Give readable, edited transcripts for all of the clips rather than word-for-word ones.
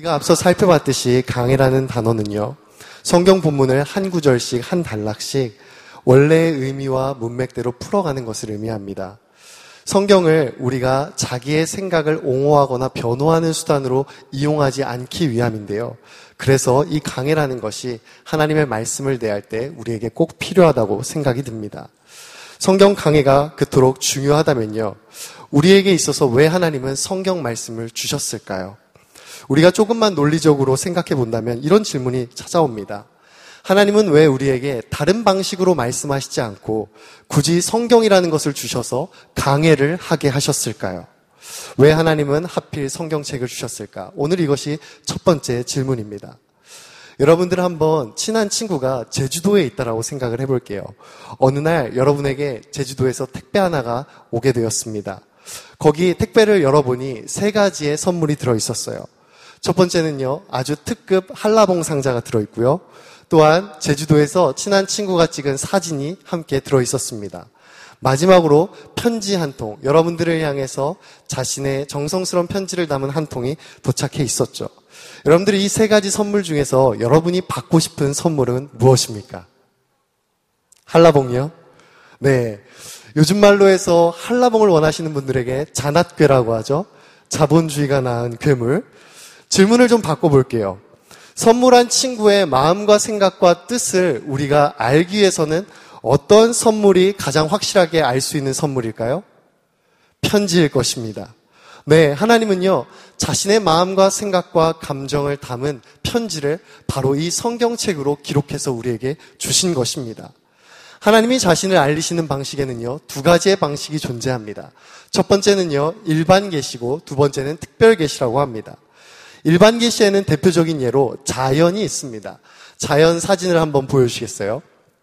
우리가 앞서 살펴봤듯이 강해라는 단어는요, 성경 본문을 한 구절씩, 한 단락씩 원래의 의미와 문맥대로 풀어가는 것을 의미합니다. 성경을 우리가 자기의 생각을 옹호하거나 변호하는 수단으로 이용하지 않기 위함인데요. 그래서 이 강해라는 것이 하나님의 말씀을 대할 때 우리에게 꼭 필요하다고 생각이 듭니다. 성경 강해가 그토록 중요하다면요, 우리에게 있어서 왜 하나님은 성경 말씀을 주셨을까요? 우리가 조금만 논리적으로 생각해 본다면 이런 질문이 찾아옵니다. 하나님은 왜 우리에게 다른 방식으로 말씀하시지 않고 굳이 성경이라는 것을 주셔서 강해를 하게 하셨을까요? 왜 하나님은 하필 성경책을 주셨을까? 오늘 이것이 첫 번째 질문입니다. 여러분들 한번 친한 친구가 제주도에 있다라고 생각을 해볼게요. 어느 날 여러분에게 제주도에서 택배 하나가 오게 되었습니다. 거기 택배를 열어보니 3가지의 선물이 들어있었어요. 첫 번째는요, 아주 특급 한라봉 상자가 들어있고요. 또한 제주도에서 친한 친구가 찍은 사진이 함께 들어있었습니다. 마지막으로 편지 한 통, 여러분들을 향해서 자신의 정성스러운 편지를 담은 한 통이 도착해 있었죠. 여러분들이 이 3가지 선물 중에서 여러분이 받고 싶은 선물은 무엇입니까? 한라봉이요? 네. 요즘 말로 해서 한라봉을 원하시는 분들에게 잔앗괴라고 하죠. 자본주의가 낳은 괴물. 질문을 좀 바꿔볼게요. 선물한 친구의 마음과 생각과 뜻을 우리가 알기 위해서는 어떤 선물이 가장 확실하게 알 수 있는 선물일까요? 편지일 것입니다. 네, 하나님은요, 자신의 마음과 생각과 감정을 담은 편지를 바로 이 성경책으로 기록해서 우리에게 주신 것입니다. 하나님이 자신을 알리시는 방식에는요, 2가지의 방식이 존재합니다. 첫 번째는요, 일반 계시고 두 번째는 특별 계시라고 합니다. 일반 계시에는 대표적인 예로 자연이 있습니다. 자연 사진을 한번 보여주시겠어요?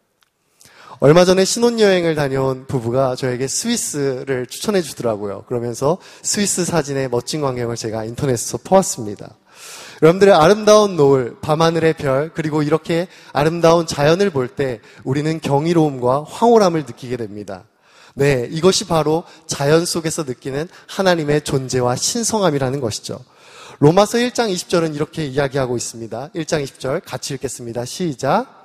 얼마 전에 신혼여행을 다녀온 부부가 저에게 스위스를 추천해 주더라고요. 그러면서 스위스 사진의 멋진 광경을 제가 인터넷에서 보았습니다. 여러분들의 아름다운 노을, 밤하늘의 별, 그리고 이렇게 아름다운 자연을 볼 때 우리는 경이로움과 황홀함을 느끼게 됩니다. 네, 이것이 바로 자연 속에서 느끼는 하나님의 존재와 신성함이라는 것이죠. 로마서 1장 20절은 이렇게 이야기하고 있습니다. 1장 20절 같이 읽겠습니다. 시작.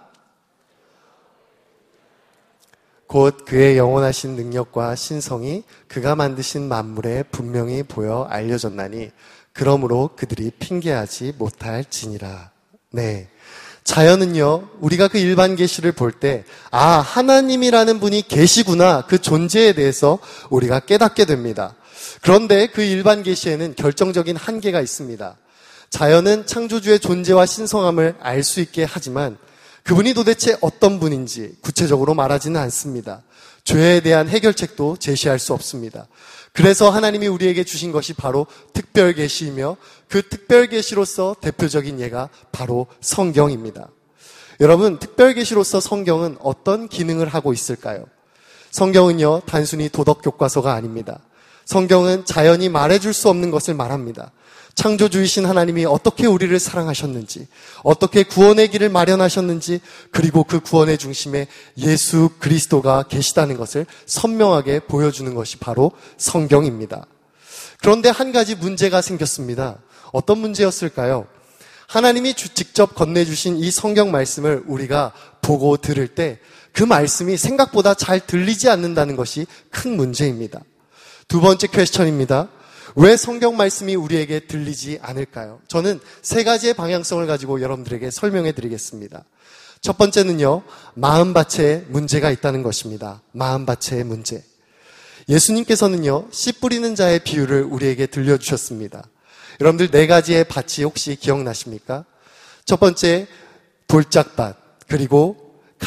곧 그의 영원하신 능력과 신성이 그가 만드신 만물에 분명히 보여 알려졌나니 그러므로 그들이 핑계하지 못할지니라. 네, 자연은요, 우리가 그 일반 계시를 볼 때 하나님이라는 분이 계시구나, 그 존재에 대해서 우리가 깨닫게 됩니다. 그런데 그 일반 계시에는 결정적인 한계가 있습니다. 자연은 창조주의 존재와 신성함을 알 수 있게 하지만 그분이 도대체 어떤 분인지 구체적으로 말하지는 않습니다. 죄에 대한 해결책도 제시할 수 없습니다. 그래서 하나님이 우리에게 주신 것이 바로 특별 계시이며 그 특별 계시로서 대표적인 예가 바로 성경입니다. 여러분, 특별 계시로서 성경은 어떤 기능을 하고 있을까요? 성경은요, 단순히 도덕 교과서가 아닙니다. 성경은 자연이 말해줄 수 없는 것을 말합니다. 창조주이신 하나님이 어떻게 우리를 사랑하셨는지, 어떻게 구원의 길을 마련하셨는지, 그리고 그 구원의 중심에 예수 그리스도가 계시다는 것을 선명하게 보여주는 것이 바로 성경입니다. 그런데 한 가지 문제가 생겼습니다. 어떤 문제였을까요? 하나님이 직접 건네주신 이 성경 말씀을 우리가 보고 들을 때 그 말씀이 생각보다 잘 들리지 않는다는 것이 큰 문제입니다. 두 번째 퀘스천입니다. 왜 성경 말씀이 우리에게 들리지 않을까요? 저는 3가지의 방향성을 가지고 여러분들에게 설명해 드리겠습니다. 첫 번째는요, 마음밭에 문제가 있다는 것입니다. 마음밭의 문제. 예수님께서는요, 씨 뿌리는 자의 비유를 우리에게 들려주셨습니다. 여러분들 4가지의 밭이 혹시 기억나십니까? 첫 번째, 돌짝밭, 그리고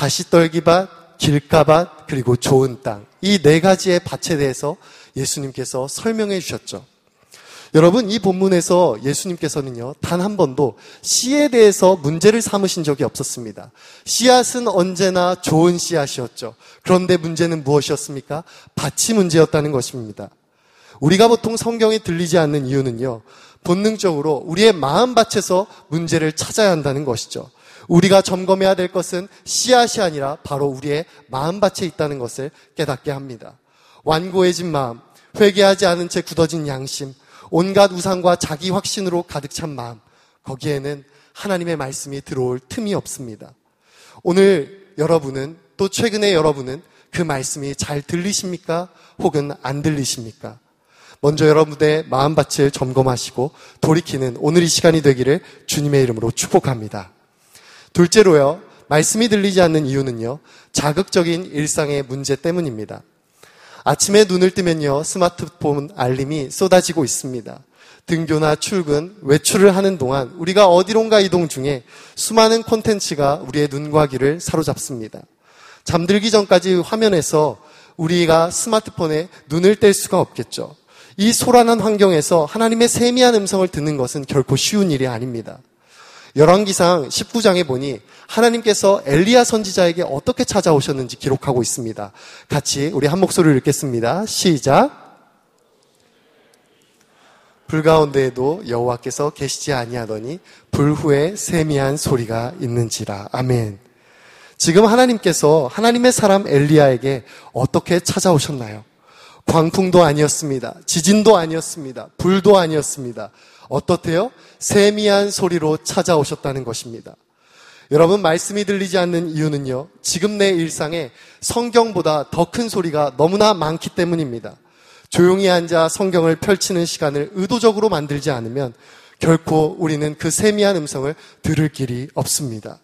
가시떨기밭, 길가밭, 그리고 좋은 땅. 이 4가지의 밭에 대해서 예수님께서 설명해 주셨죠. 여러분, 이 본문에서 예수님께서는요, 단 한 번도 씨에 대해서 문제를 삼으신 적이 없었습니다. 씨앗은 언제나 좋은 씨앗이었죠. 그런데 문제는 무엇이었습니까? 밭이 문제였다는 것입니다. 우리가 보통 성경이 들리지 않는 이유는요, 본능적으로 우리의 마음밭에서 문제를 찾아야 한다는 것이죠. 우리가 점검해야 될 것은 씨앗이 아니라 바로 우리의 마음밭에 있다는 것을 깨닫게 합니다. 완고해진 마음, 회개하지 않은 채 굳어진 양심, 온갖 우상과 자기 확신으로 가득 찬 마음, 거기에는 하나님의 말씀이 들어올 틈이 없습니다. 오늘 여러분은, 또 최근에 여러분은 그 말씀이 잘 들리십니까? 혹은 안 들리십니까? 먼저 여러분의 마음밭을 점검하시고 돌이키는 오늘 이 시간이 되기를 주님의 이름으로 축복합니다. 둘째로요, 말씀이 들리지 않는 이유는요, 자극적인 일상의 문제 때문입니다. 아침에 눈을 뜨면요, 스마트폰 알림이 쏟아지고 있습니다. 등교나 출근, 외출을 하는 동안 우리가 어디론가 이동 중에 수많은 콘텐츠가 우리의 눈과 귀를 사로잡습니다. 잠들기 전까지 화면에서 우리가 스마트폰에 눈을 뗄 수가 없겠죠. 이 소란한 환경에서 하나님의 세미한 음성을 듣는 것은 결코 쉬운 일이 아닙니다. 열왕기상 19장에 보니 하나님께서 엘리야 선지자에게 어떻게 찾아오셨는지 기록하고 있습니다. 같이 우리 한 목소리를 읽겠습니다. 시작. 불 가운데에도 여호와께서 계시지 아니하더니 불 후에 세미한 소리가 있는지라. 아멘. 지금 하나님께서 하나님의 사람 엘리야에게 어떻게 찾아오셨나요? 광풍도 아니었습니다. 지진도 아니었습니다. 불도 아니었습니다. 어떻대요? 세미한 소리로 찾아오셨다는 것입니다. 여러분, 말씀이 들리지 않는 이유는요, 지금 내 일상에 성경보다 더 큰 소리가 너무나 많기 때문입니다. 조용히 앉아 성경을 펼치는 시간을 의도적으로 만들지 않으면 결코 우리는 그 세미한 음성을 들을 길이 없습니다.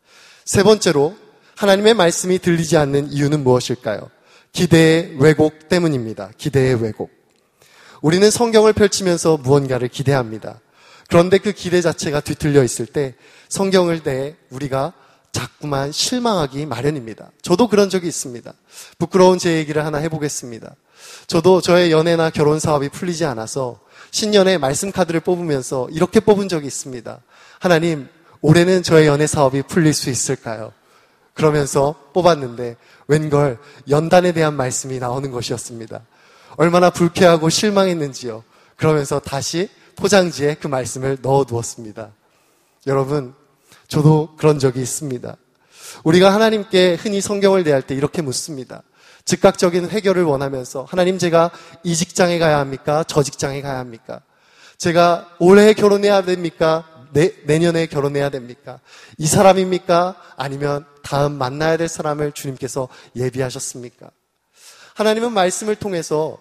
세 번째로, 하나님의 말씀이 들리지 않는 이유는 무엇일까요? 기대의 왜곡 때문입니다. 기대의 왜곡. 우리는 성경을 펼치면서 무언가를 기대합니다. 그런데 그 기대 자체가 뒤틀려 있을 때 성경을 대해 우리가 자꾸만 실망하기 마련입니다. 저도 그런 적이 있습니다. 부끄러운 제 얘기를 하나 해보겠습니다. 저도 저의 연애나 결혼 사업이 풀리지 않아서 신년에 말씀 카드를 뽑으면서 이렇게 뽑은 적이 있습니다. 하나님, 올해는 저의 연애 사업이 풀릴 수 있을까요? 그러면서 뽑았는데 웬걸 연단에 대한 말씀이 나오는 것이었습니다. 얼마나 불쾌하고 실망했는지요. 그러면서 다시 포장지에 그 말씀을 넣어두었습니다. 여러분, 저도 그런 적이 있습니다. 우리가 하나님께 흔히 성경을 대할 때 이렇게 묻습니다. 즉각적인 해결을 원하면서 하나님, 제가 이 직장에 가야 합니까? 저 직장에 가야 합니까? 제가 올해 결혼해야 됩니까? 내년에 결혼해야 됩니까? 이 사람입니까? 아니면 다음 만나야 될 사람을 주님께서 예비하셨습니까? 하나님은 말씀을 통해서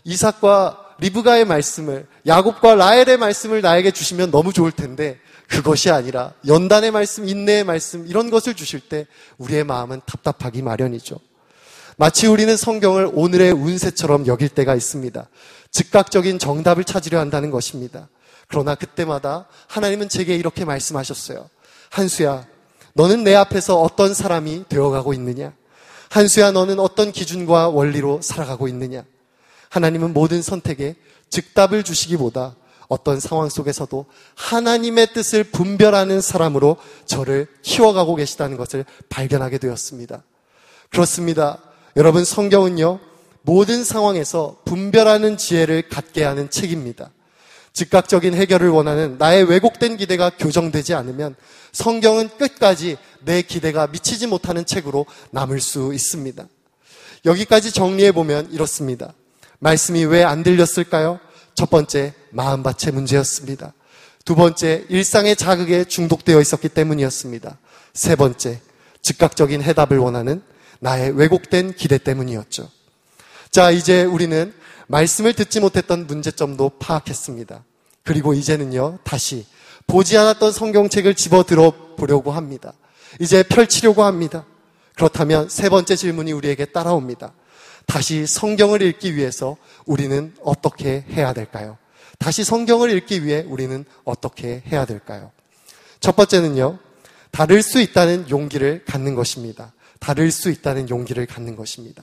이삭과 리브가의 말씀을, 야곱과 라헬의 말씀을 나에게 주시면 너무 좋을 텐데 그것이 아니라 연단의 말씀, 인내의 말씀, 이런 것을 주실 때 우리의 마음은 답답하기 마련이죠. 마치 우리는 성경을 오늘의 운세처럼 여길 때가 있습니다. 즉각적인 정답을 찾으려 한다는 것입니다. 그러나 그때마다 하나님은 제게 이렇게 말씀하셨어요. 한수야, 너는 내 앞에서 어떤 사람이 되어가고 있느냐? 한수야, 너는 어떤 기준과 원리로 살아가고 있느냐? 하나님은 모든 선택에 즉답을 주시기보다 어떤 상황 속에서도 하나님의 뜻을 분별하는 사람으로 저를 키워가고 계시다는 것을 발견하게 되었습니다. 그렇습니다. 여러분, 성경은요, 모든 상황에서 분별하는 지혜를 갖게 하는 책입니다. 즉각적인 해결을 원하는 나의 왜곡된 기대가 교정되지 않으면 성경은 끝까지 내 기대가 미치지 못하는 책으로 남을 수 있습니다. 여기까지 정리해보면 이렇습니다. 말씀이 왜 안 들렸을까요? 첫 번째, 마음밭의 문제였습니다. 두 번째, 일상의 자극에 중독되어 있었기 때문이었습니다. 세 번째, 즉각적인 해답을 원하는 나의 왜곡된 기대 때문이었죠. 자, 이제 우리는 말씀을 듣지 못했던 문제점도 파악했습니다. 그리고 이제는요, 다시 보지 않았던 성경책을 집어들어 보려고 합니다. 이제 펼치려고 합니다. 그렇다면 세 번째 질문이 우리에게 따라옵니다. 다시 성경을 읽기 위해서 우리는 어떻게 해야 될까요? 다시 성경을 읽기 위해 우리는 어떻게 해야 될까요? 첫 번째는요, 다를 수 있다는 용기를 갖는 것입니다. 다를 수 있다는 용기를 갖는 것입니다.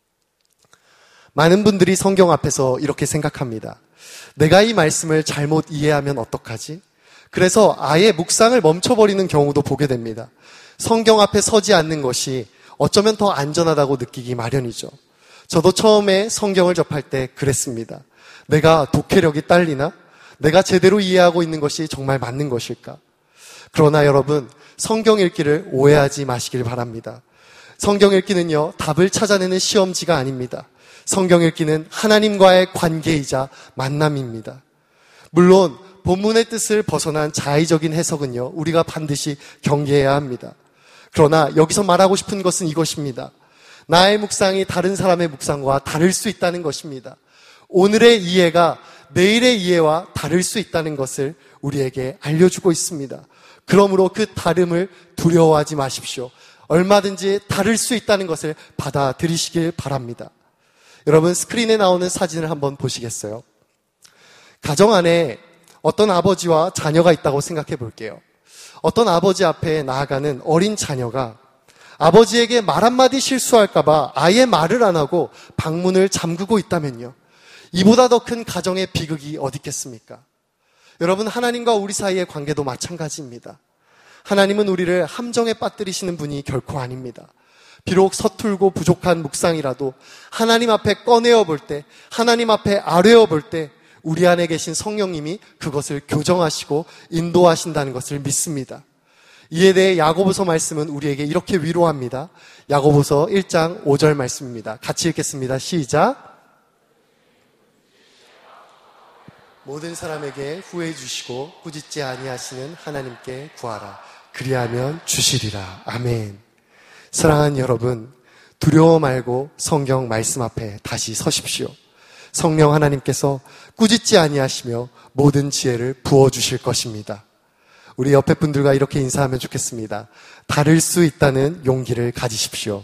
많은 분들이 성경 앞에서 이렇게 생각합니다. 내가 이 말씀을 잘못 이해하면 어떡하지? 그래서 아예 묵상을 멈춰버리는 경우도 보게 됩니다. 성경 앞에 서지 않는 것이 어쩌면 더 안전하다고 느끼기 마련이죠. 저도 처음에 성경을 접할 때 그랬습니다. 내가 독해력이 딸리나? 내가 제대로 이해하고 있는 것이 정말 맞는 것일까? 그러나 여러분, 성경 읽기를 오해하지 마시길 바랍니다. 성경 읽기는요, 답을 찾아내는 시험지가 아닙니다. 성경 읽기는 하나님과의 관계이자 만남입니다. 물론 본문의 뜻을 벗어난 자의적인 해석은요, 우리가 반드시 경계해야 합니다. 그러나 여기서 말하고 싶은 것은 이것입니다. 나의 묵상이 다른 사람의 묵상과 다를 수 있다는 것입니다. 오늘의 이해가 내일의 이해와 다를 수 있다는 것을 우리에게 알려주고 있습니다. 그러므로 그 다름을 두려워하지 마십시오. 얼마든지 다를 수 있다는 것을 받아들이시길 바랍니다. 여러분, 스크린에 나오는 사진을 한번 보시겠어요? 가정 안에 어떤 아버지와 자녀가 있다고 생각해 볼게요. 어떤 아버지 앞에 나아가는 어린 자녀가 아버지에게 말 한마디 실수할까봐 아예 말을 안 하고 방문을 잠그고 있다면요, 이보다 더 큰 가정의 비극이 어디 있겠습니까? 여러분, 하나님과 우리 사이의 관계도 마찬가지입니다. 하나님은 우리를 함정에 빠뜨리시는 분이 결코 아닙니다. 비록 서툴고 부족한 묵상이라도 하나님 앞에 꺼내어 볼 때, 하나님 앞에 아뢰어 볼 때 우리 안에 계신 성령님이 그것을 교정하시고 인도하신다는 것을 믿습니다. 이에 대해 야고보서 말씀은 우리에게 이렇게 위로합니다. 야고보서 1장 5절 말씀입니다. 같이 읽겠습니다. 시작. 모든 사람에게 후회해 주시고 꾸짖지 아니하시는 하나님께 구하라. 그리하면 주시리라. 아멘. 사랑하는 여러분, 두려워 말고 성경 말씀 앞에 다시 서십시오. 성령 하나님께서 꾸짖지 아니하시며 모든 지혜를 부어주실 것입니다. 우리 옆에 분들과 이렇게 인사하면 좋겠습니다. 다를 수 있다는 용기를 가지십시오.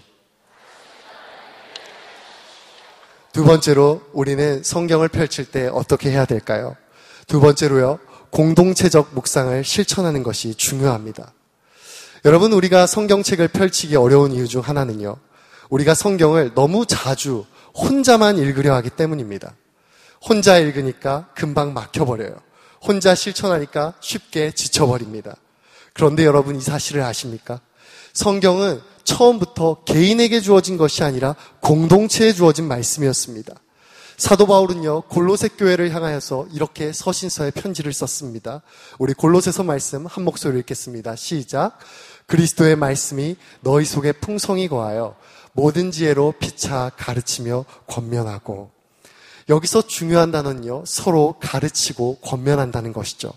두 번째로, 우리는 성경을 펼칠 때 어떻게 해야 될까요? 두 번째로요, 공동체적 묵상을 실천하는 것이 중요합니다. 여러분, 우리가 성경책을 펼치기 어려운 이유 중 하나는요, 우리가 성경을 너무 자주 혼자만 읽으려 하기 때문입니다. 혼자 읽으니까 금방 막혀버려요. 혼자 실천하니까 쉽게 지쳐버립니다. 그런데 여러분, 이 사실을 아십니까? 성경은 처음부터 개인에게 주어진 것이 아니라 공동체에 주어진 말씀이었습니다. 사도 바울은요, 골로새 교회를 향하여서 이렇게 서신서에 편지를 썼습니다. 우리 골로새서 말씀 한 목소리로 읽겠습니다. 시작. 그리스도의 말씀이 너희 속에 풍성히 거하여 모든 지혜로 피차 가르치며 권면하고. 여기서 중요한 단어는요, 서로 가르치고 권면한다는 것이죠.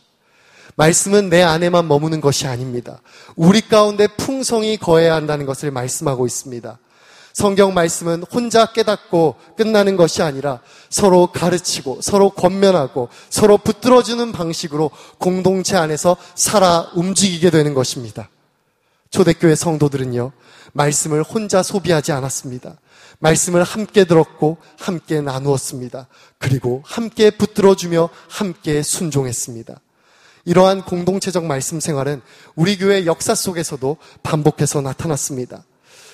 말씀은 내 안에만 머무는 것이 아닙니다. 우리 가운데 풍성히 거해야 한다는 것을 말씀하고 있습니다. 성경 말씀은 혼자 깨닫고 끝나는 것이 아니라 서로 가르치고 서로 권면하고 서로 붙들어주는 방식으로 공동체 안에서 살아 움직이게 되는 것입니다. 초대교회 성도들은요, 말씀을 혼자 소비하지 않았습니다. 말씀을 함께 들었고 함께 나누었습니다. 그리고 함께 붙들어주며 함께 순종했습니다. 이러한 공동체적 말씀 생활은 우리 교회 역사 속에서도 반복해서 나타났습니다.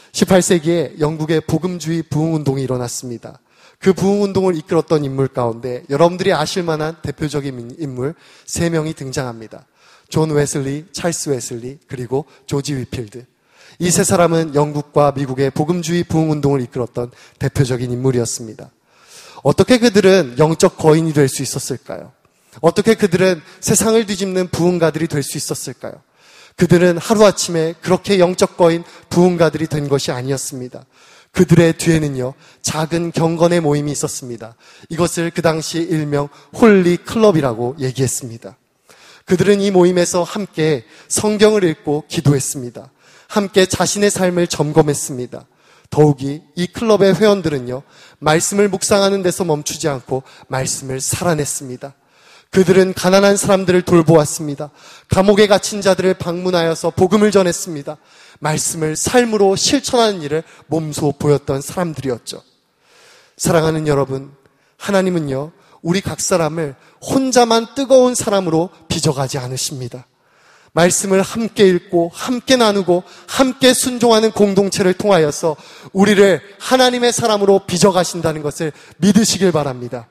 18세기에 영국의 복음주의 부흥운동이 일어났습니다. 그 부흥운동을 이끌었던 인물 가운데 여러분들이 아실 만한 대표적인 인물 3명이 등장합니다. 존 웨슬리, 찰스 웨슬리, 그리고 조지 위필드. 이 3사람은 영국과 미국의 복음주의 부흥운동을 이끌었던 대표적인 인물이었습니다. 어떻게 그들은 영적 거인이 될 수 있었을까요? 어떻게 그들은 세상을 뒤집는 부흥가들이 될 수 있었을까요? 그들은 하루아침에 그렇게 영적 거인 부흥가들이 된 것이 아니었습니다. 그들의 뒤에는요, 작은 경건의 모임이 있었습니다. 이것을 그 당시 일명 홀리 클럽이라고 얘기했습니다. 그들은 이 모임에서 함께 성경을 읽고 기도했습니다. 함께 자신의 삶을 점검했습니다. 더욱이 이 클럽의 회원들은요, 말씀을 묵상하는 데서 멈추지 않고 말씀을 살아냈습니다. 그들은 가난한 사람들을 돌보았습니다. 감옥에 갇힌 자들을 방문하여서 복음을 전했습니다. 말씀을 삶으로 실천하는 일을 몸소 보였던 사람들이었죠. 사랑하는 여러분, 하나님은요, 우리 각 사람을 혼자만 뜨거운 사람으로 빚어가지 않으십니다. 말씀을 함께 읽고 함께 나누고 함께 순종하는 공동체를 통하여서 우리를 하나님의 사람으로 빚어가신다는 것을 믿으시길 바랍니다.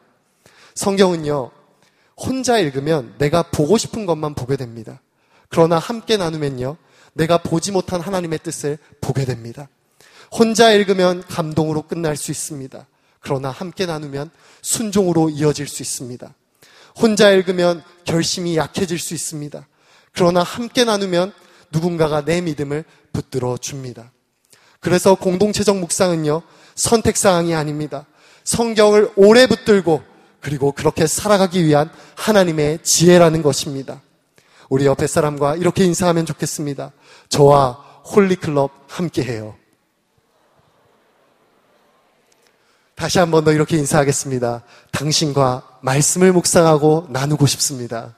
성경은요, 혼자 읽으면 내가 보고 싶은 것만 보게 됩니다. 그러나 함께 나누면요, 내가 보지 못한 하나님의 뜻을 보게 됩니다. 혼자 읽으면 감동으로 끝날 수 있습니다. 그러나 함께 나누면 순종으로 이어질 수 있습니다. 혼자 읽으면 결심이 약해질 수 있습니다. 그러나 함께 나누면 누군가가 내 믿음을 붙들어 줍니다. 그래서 공동체적 묵상은요, 선택사항이 아닙니다. 성경을 오래 붙들고 그리고 그렇게 살아가기 위한 하나님의 지혜라는 것입니다. 우리 옆에 사람과 이렇게 인사하면 좋겠습니다. 저와 홀리클럽 함께해요. 다시 한 번 더 이렇게 인사하겠습니다. 당신과 말씀을 묵상하고 나누고 싶습니다.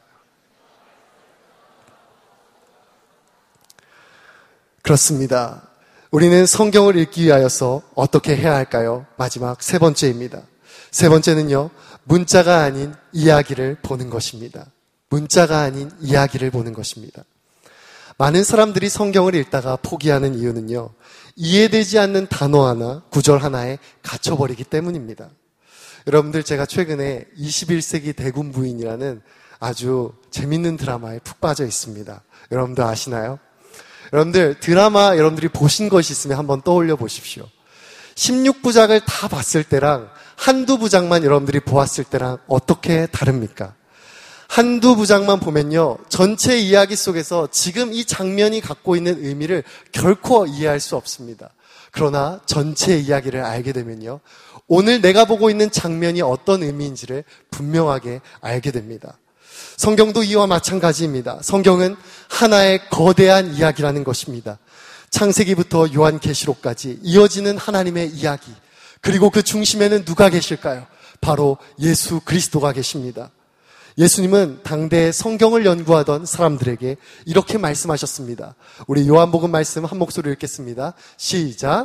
그렇습니다. 우리는 성경을 읽기 위하여서 어떻게 해야 할까요? 마지막 세 번째입니다. 세 번째는요, 문자가 아닌 이야기를 보는 것입니다. 문자가 아닌 이야기를 보는 것입니다. 많은 사람들이 성경을 읽다가 포기하는 이유는요, 이해되지 않는 단어 하나, 구절 하나에 갇혀버리기 때문입니다. 여러분들, 제가 최근에 21세기 대군 부인이라는 아주 재밌는 드라마에 푹 빠져 있습니다. 여러분들 아시나요? 여러분들, 드라마 여러분들이 보신 것이 있으면 한번 떠올려 보십시오. 16부작을 다 봤을 때랑 한두 부작만 여러분들이 보았을 때랑 어떻게 다릅니까? 한두 부작만 보면요, 전체 이야기 속에서 지금 이 장면이 갖고 있는 의미를 결코 이해할 수 없습니다. 그러나 전체 이야기를 알게 되면요, 오늘 내가 보고 있는 장면이 어떤 의미인지를 분명하게 알게 됩니다. 성경도 이와 마찬가지입니다. 성경은 하나의 거대한 이야기라는 것입니다. 창세기부터 요한계시록까지 이어지는 하나님의 이야기, 그리고 그 중심에는 누가 계실까요? 바로 예수 그리스도가 계십니다. 예수님은 당대 성경을 연구하던 사람들에게 이렇게 말씀하셨습니다. 우리 요한복음 말씀 한 목소리로 읽겠습니다. 시작.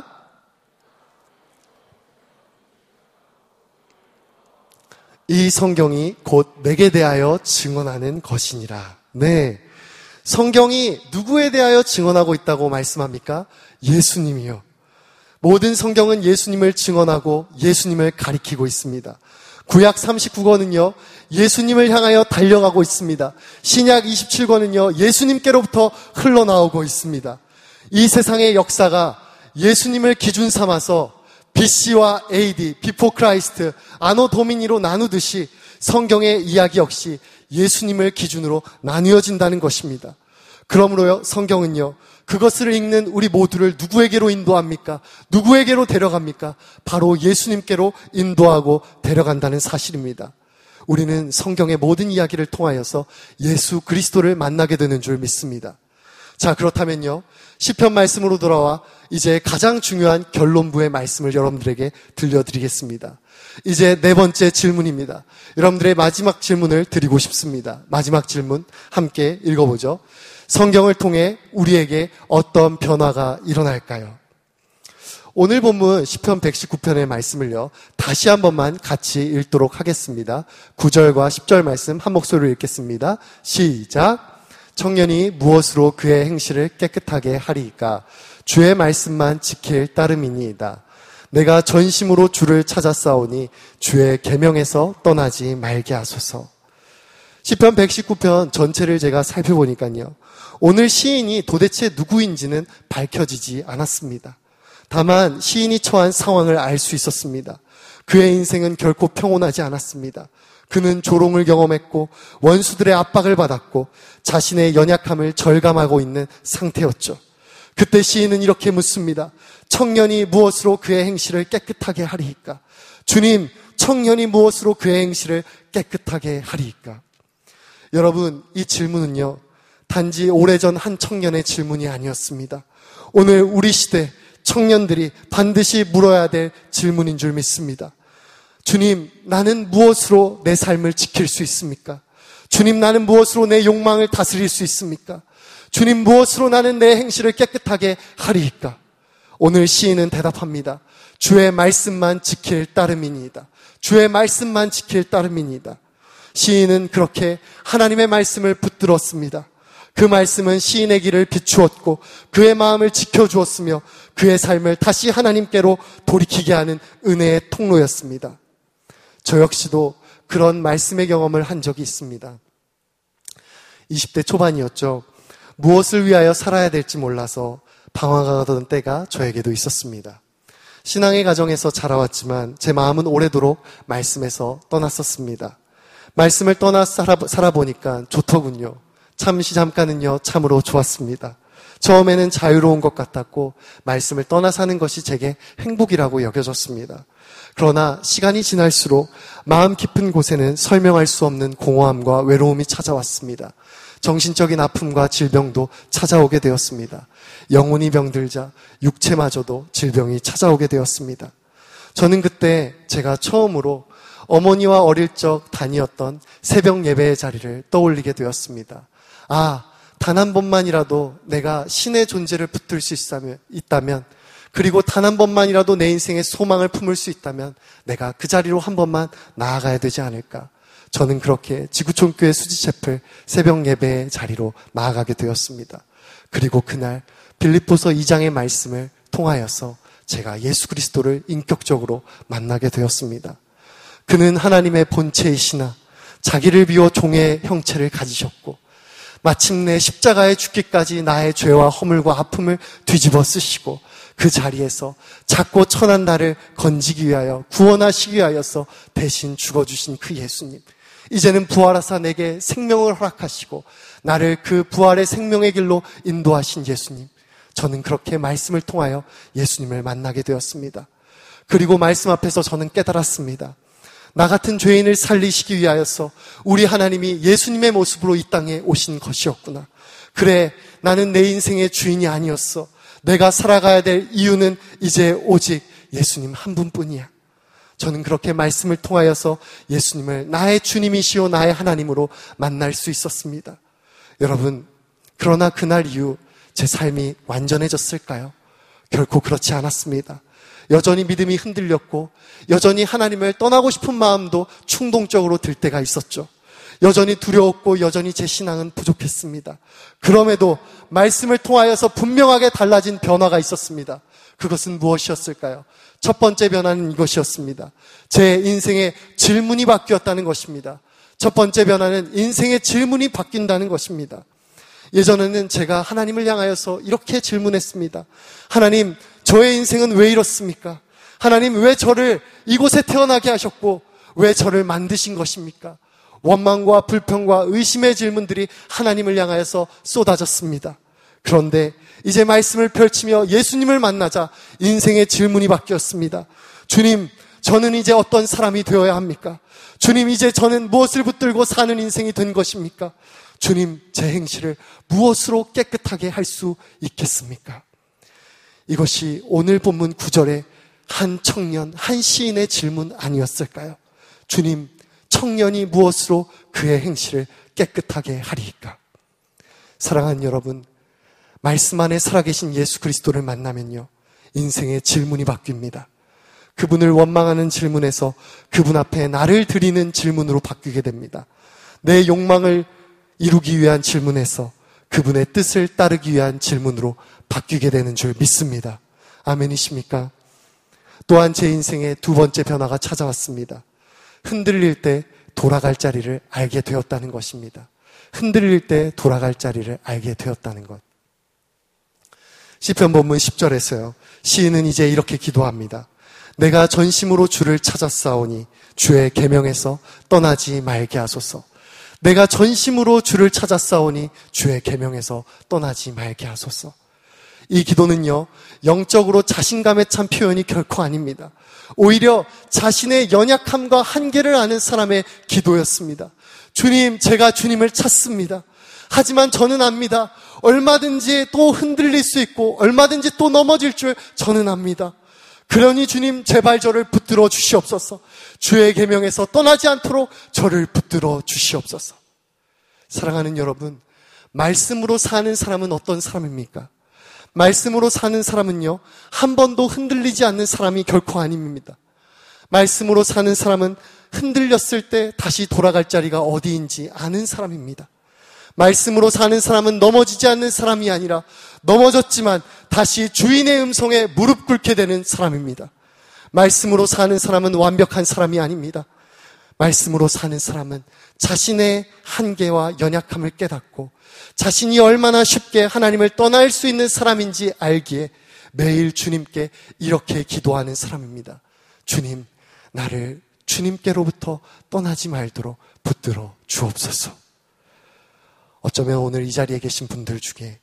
이 성경이 곧 내게 대하여 증언하는 것이니라. 네, 성경이 누구에 대하여 증언하고 있다고 말씀합니까? 예수님이요. 모든 성경은 예수님을 증언하고 예수님을 가리키고 있습니다. 구약 39권은요, 예수님을 향하여 달려가고 있습니다. 신약 27권은요, 예수님께로부터 흘러나오고 있습니다. 이 세상의 역사가 예수님을 기준 삼아서 BC와 AD, Before Christ, 아노 도미니로 나누듯이 성경의 이야기 역시 예수님을 기준으로 나뉘어진다는 것입니다. 그러므로요, 성경은요, 그것을 읽는 우리 모두를 누구에게로 인도합니까? 누구에게로 데려갑니까? 바로 예수님께로 인도하고 데려간다는 사실입니다. 우리는 성경의 모든 이야기를 통하여서 예수 그리스도를 만나게 되는 줄 믿습니다. 자, 그렇다면요, 시편 말씀으로 돌아와 이제 가장 중요한 결론부의 말씀을 여러분들에게 들려드리겠습니다. 이제 네 번째 질문입니다. 여러분들의 마지막 질문을 드리고 싶습니다. 마지막 질문 함께 읽어보죠. 성경을 통해 우리에게 어떤 변화가 일어날까요? 오늘 본문 시편 119편의 말씀을요, 다시 한 번만 같이 읽도록 하겠습니다. 9절과 10절 말씀 한 목소리로 읽겠습니다. 시작. 청년이 무엇으로 그의 행실을 깨끗하게 하리이까? 주의 말씀만 지킬 따름이니이다. 내가 전심으로 주를 찾아 싸우니 주의 계명에서 떠나지 말게 하소서. 시편 119편 전체를 제가 살펴보니까요, 오늘 시인이 도대체 누구인지는 밝혀지지 않았습니다. 다만 시인이 처한 상황을 알 수 있었습니다. 그의 인생은 결코 평온하지 않았습니다. 그는 조롱을 경험했고 원수들의 압박을 받았고 자신의 연약함을 절감하고 있는 상태였죠. 그때 시인은 이렇게 묻습니다. 청년이 무엇으로 그의 행실을 깨끗하게 하리이까? 주님, 청년이 무엇으로 그의 행실을 깨끗하게 하리이까? 여러분, 이 질문은요, 단지 오래전 한 청년의 질문이 아니었습니다. 오늘 우리 시대 청년들이 반드시 물어야 될 질문인 줄 믿습니다. 주님, 나는 무엇으로 내 삶을 지킬 수 있습니까? 주님, 나는 무엇으로 내 욕망을 다스릴 수 있습니까? 주님, 무엇으로 나는 내 행실을 깨끗하게 하리이까? 오늘 시인은 대답합니다. 주의 말씀만 지킬 따름이니이다. 주의 말씀만 지킬 따름이니이다. 시인은 그렇게 하나님의 말씀을 붙들었습니다. 그 말씀은 시인의 길을 비추었고 그의 마음을 지켜주었으며 그의 삶을 다시 하나님께로 돌이키게 하는 은혜의 통로였습니다. 저 역시도 그런 말씀의 경험을 한 적이 있습니다. 20대 초반이었죠. 무엇을 위하여 살아야 될지 몰라서 방황하던 때가 저에게도 있었습니다. 신앙의 가정에서 자라왔지만 제 마음은 오래도록 말씀에서 떠났었습니다. 말씀을 떠나 살아보니까 좋더군요. 잠시 잠깐은요, 참으로 좋았습니다. 처음에는 자유로운 것 같았고 말씀을 떠나 사는 것이 제게 행복이라고 여겨졌습니다. 그러나 시간이 지날수록 마음 깊은 곳에는 설명할 수 없는 공허함과 외로움이 찾아왔습니다. 정신적인 아픔과 질병도 찾아오게 되었습니다. 영혼이 병들자 육체마저도 질병이 찾아오게 되었습니다. 저는 그때 제가 처음으로 어머니와 어릴 적 다니었던 새벽 예배의 자리를 떠올리게 되었습니다. 단 한 번만이라도 내가 신의 존재를 붙들 수 있다면, 그리고 단 한 번만이라도 내 인생의 소망을 품을 수 있다면 내가 그 자리로 한 번만 나아가야 되지 않을까. 저는 그렇게 지구촌교회 수지채플 새벽 예배의 자리로 나아가게 되었습니다. 그리고 그날 빌립보서 2장의 말씀을 통하여서 제가 예수 그리스도를 인격적으로 만나게 되었습니다. 그는 하나님의 본체이시나 자기를 비워 종의 형체를 가지셨고 마침내 십자가에 죽기까지 나의 죄와 허물과 아픔을 뒤집어 쓰시고 그 자리에서 작고 천한 나를 건지기 위하여 구원하시기 위하여서 대신 죽어주신 그 예수님, 이제는 부활하사 내게 생명을 허락하시고 나를 그 부활의 생명의 길로 인도하신 예수님, 저는 그렇게 말씀을 통하여 예수님을 만나게 되었습니다. 그리고 말씀 앞에서 저는 깨달았습니다. 나 같은 죄인을 살리시기 위하여서 우리 하나님이 예수님의 모습으로 이 땅에 오신 것이었구나. 그래, 나는 내 인생의 주인이 아니었어. 내가 살아가야 될 이유는 이제 오직 예수님 한 분뿐이야. 저는 그렇게 말씀을 통하여서 예수님을 나의 주님이시오 나의 하나님으로 만날 수 있었습니다. 여러분, 그러나 그날 이후 제 삶이 완전해졌을까요? 결코 그렇지 않았습니다. 여전히 믿음이 흔들렸고 여전히 하나님을 떠나고 싶은 마음도 충동적으로 들 때가 있었죠. 여전히 두려웠고 여전히 제 신앙은 부족했습니다. 그럼에도 말씀을 통하여서 분명하게 달라진 변화가 있었습니다. 그것은 무엇이었을까요? 첫 번째 변화는 이것이었습니다. 제 인생의 질문이 바뀌었다는 것입니다. 첫 번째 변화는 인생의 질문이 바뀐다는 것입니다. 예전에는 제가 하나님을 향하여서 이렇게 질문했습니다. 하나님, 저의 인생은 왜 이렇습니까? 하나님, 왜 저를 이곳에 태어나게 하셨고 왜 저를 만드신 것입니까? 원망과 불평과 의심의 질문들이 하나님을 향하여서 쏟아졌습니다. 그런데 이제 말씀을 펼치며 예수님을 만나자 인생의 질문이 바뀌었습니다. 주님, 저는 이제 어떤 사람이 되어야 합니까? 주님, 이제 저는 무엇을 붙들고 사는 인생이 된 것입니까? 주님, 제 행실을 무엇으로 깨끗하게 할 수 있겠습니까? 이것이 오늘 본문 9절의 한 청년, 한 시인의 질문 아니었을까요? 주님, 청년이 무엇으로 그의 행실을 깨끗하게 하리이까? 사랑하는 여러분, 말씀 안에 살아계신 예수 그리스도를 만나면요, 인생의 질문이 바뀝니다. 그분을 원망하는 질문에서 그분 앞에 나를 드리는 질문으로 바뀌게 됩니다. 내 욕망을 이루기 위한 질문에서 그분의 뜻을 따르기 위한 질문으로 바뀌게 되는 줄 믿습니다. 아멘이십니까? 또한 제 인생의 두 번째 변화가 찾아왔습니다. 흔들릴 때 돌아갈 자리를 알게 되었다는 것입니다. 흔들릴 때 돌아갈 자리를 알게 되었다는 것. 시편 본문 10절에서요, 시인은 이제 이렇게 기도합니다. 내가 전심으로 주를 찾았사오니 주의 계명에서 떠나지 말게 하소서. 내가 전심으로 주를 찾았사오니 주의 계명에서 떠나지 말게 하소서. 이 기도는요, 영적으로 자신감에 찬 표현이 결코 아닙니다. 오히려 자신의 연약함과 한계를 아는 사람의 기도였습니다. 주님, 제가 주님을 찾습니다. 하지만 저는 압니다. 얼마든지 또 흔들릴 수 있고 얼마든지 또 넘어질 줄 저는 압니다. 그러니 주님, 제발 저를 붙들어 주시옵소서. 주의 계명에서 떠나지 않도록 저를 붙들어 주시옵소서. 사랑하는 여러분, 말씀으로 사는 사람은 어떤 사람입니까? 말씀으로 사는 사람은요, 한 번도 흔들리지 않는 사람이 결코 아닙니다. 말씀으로 사는 사람은 흔들렸을 때 다시 돌아갈 자리가 어디인지 아는 사람입니다. 말씀으로 사는 사람은 넘어지지 않는 사람이 아니라 넘어졌지만 다시 주인의 음성에 무릎 꿇게 되는 사람입니다. 말씀으로 사는 사람은 완벽한 사람이 아닙니다. 말씀으로 사는 사람은 자신의 한계와 연약함을 깨닫고 자신이 얼마나 쉽게 하나님을 떠날 수 있는 사람인지 알기에 매일 주님께 이렇게 기도하는 사람입니다. 주님, 나를 주님께로부터 떠나지 말도록 붙들어 주옵소서. 어쩌면 오늘 이 자리에 계신 분들 중에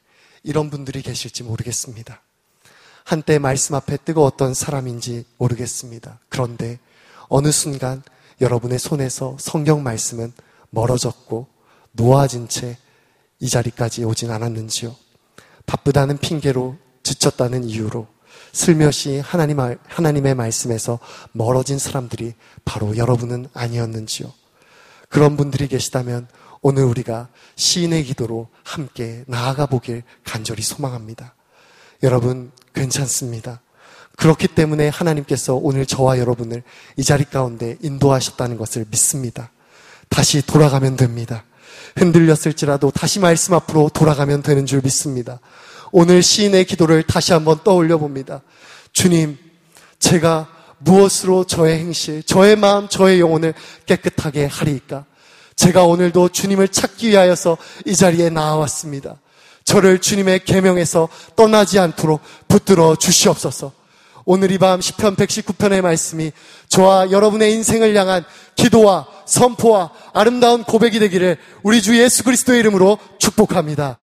이런 분들이 계실지 모르겠습니다. 한때 말씀 앞에 뜨거웠던 사람인지 모르겠습니다. 그런데 어느 순간 여러분의 손에서 성경 말씀은 멀어졌고 놓아진 채 이 자리까지 오진 않았는지요? 바쁘다는 핑계로, 지쳤다는 이유로 슬며시 하나님의 말씀에서 멀어진 사람들이 바로 여러분은 아니었는지요? 그런 분들이 계시다면 오늘 우리가 시인의 기도로 함께 나아가 보길 간절히 소망합니다. 여러분, 괜찮습니다. 그렇기 때문에 하나님께서 오늘 저와 여러분을 이 자리 가운데 인도하셨다는 것을 믿습니다. 다시 돌아가면 됩니다. 흔들렸을지라도 다시 말씀 앞으로 돌아가면 되는 줄 믿습니다. 오늘 시인의 기도를 다시 한번 떠올려 봅니다. 주님, 제가 무엇으로 저의 행실, 저의 마음, 저의 영혼을 깨끗하게 하리이까? 제가 오늘도 주님을 찾기 위하여서 이 자리에 나와왔습니다. 저를 주님의 계명에서 떠나지 않도록 붙들어 주시옵소서. 오늘 이 밤 시편 119편의 말씀이 저와 여러분의 인생을 향한 기도와 선포와 아름다운 고백이 되기를 우리 주 예수 그리스도의 이름으로 축복합니다.